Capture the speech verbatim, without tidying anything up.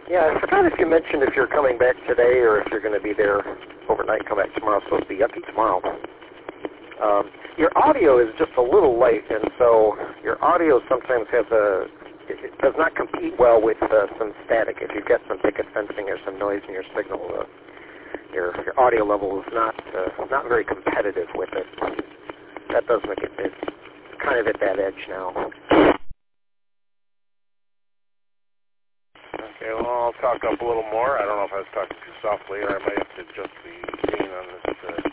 Yeah, I forgot if you mentioned if you're coming back today or if you're going to be there overnight and come back tomorrow. It's supposed to be yucky tomorrow. Um, your audio is just a little light, and so your audio sometimes has a, it, it does not compete well with uh, some static. If you get some picket fencing or some noise in your signal, uh, your, your audio level is not uh, not very competitive with it. That does make it, it's kind of at that edge now. Okay, well, I'll talk up a little more. I don't know if I was talking too softly, or I might have to adjust the gain on this uh,